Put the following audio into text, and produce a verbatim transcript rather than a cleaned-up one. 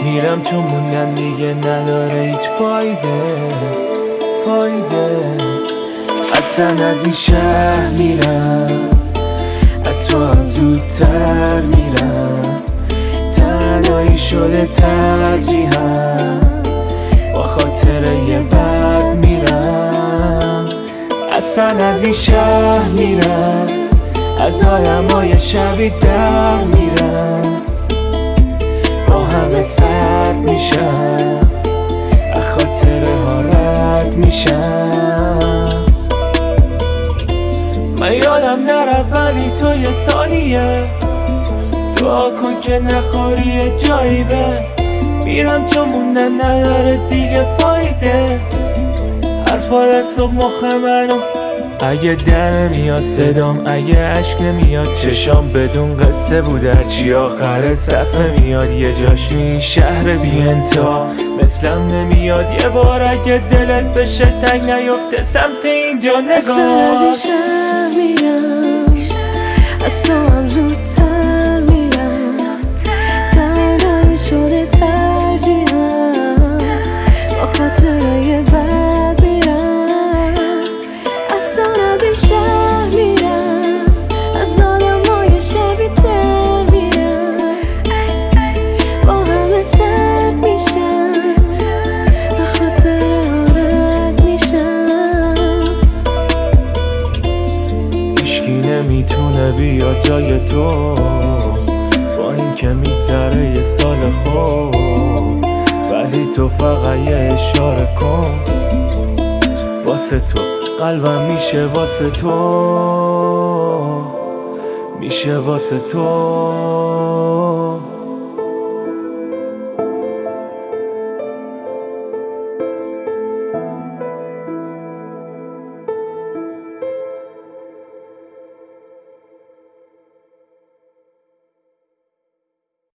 میرم چون موندن دیگه نداره هیچ فایده فایده اصلا از این شهر میرم، از تو هم زودتر میرم، تنهایی شده ترجیحم، با خاطره یه بد میرم. اصلا از این شهر میرم، از آدمای شبی در میرم، با همه سرد میشم، از خاطره ها رد میشم. من یادم نره ولی تو یه ثانیه دعا کن که نخوری جایی به میرم چون موندن نداره دیگه فایده. حرفات از صبح مخ منو اگه در نمیاد صدام، اگه عشق نمیاد چشام، بدون قصه بود هرچی آخر صفحه میاد. یه جاش این شهر بی انتها مثلم نمیاد، یه بار اگه دلت بشه تنگ نیفته سمت اینجا نگاه. اصلا از این شهر میرم، از تو هم زودتر میرم، تنهایی شده ترجیحم، با خاطره یه بد میرم. اصلا از این شهر میرم، از آدمای شبی در میرم، با همه سرد میشم، به خاطره ها رد میشم. هیچکی نمیتونه بیاد جای تو، با این که میگذره یه سال خوب، ولی تو فقط یه اشاره کن واسه تو، قلبم میشه واسه تو، میشه واسه تو.